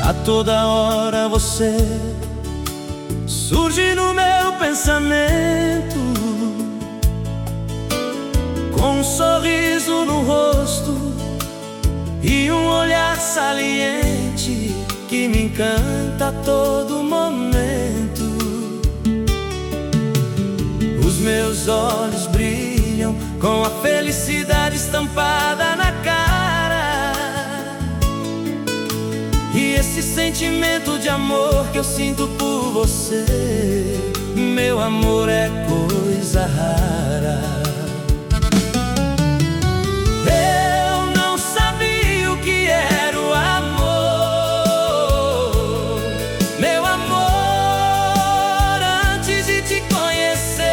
A toda hora você surge no meu pensamento, com um sorriso no rosto e um olhar saliente que me encanta a todo momento. Os meus olhos brilham com a felicidade estampada na cara, e esse sentimento de amor que eu sinto por você, meu amor, é coisa rara. Eu não sabia o que era o amor, meu amor, antes de te conhecer.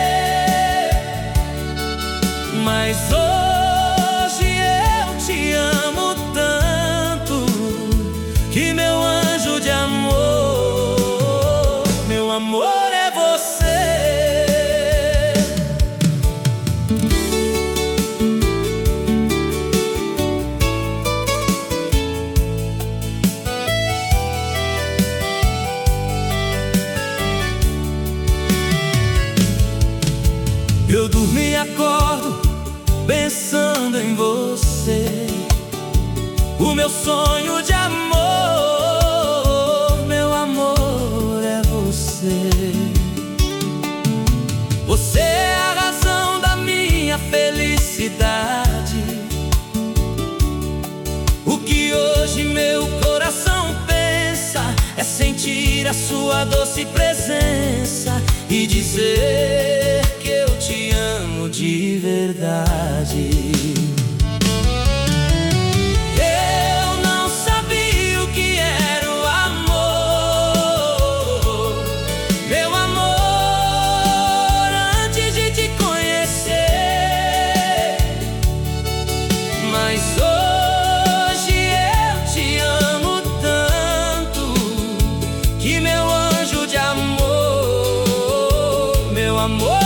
Mas hoje eu te amo tanto que meu anjo de amor, meu amor, é você. Eu durmo e acordo pensando em você, o meu sonho de amor, meu amor, é você. Você é a razão da minha felicidade, o que hoje meu coração pensa é sentir a sua doce presença e dizer que eu te amo de verdade. Eu não sabia o que era o amor, meu amor, antes de te conhecer. Mas hoje eu te amo tanto que meu anjo de amor, meu amor,